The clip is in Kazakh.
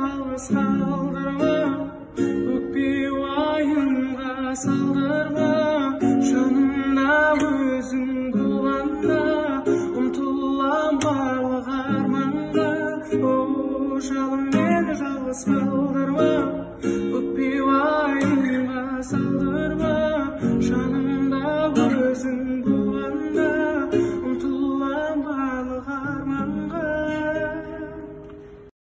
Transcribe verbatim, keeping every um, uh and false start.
жалғыз қалдырма, өкпе уайымға салдырма. Жанымда өзің болғанда, ұмтылам барлық арманға. О, жалын мені жалғыз қалдырма, өкпе уайымға салдырма. Жанымда өзің болғанда.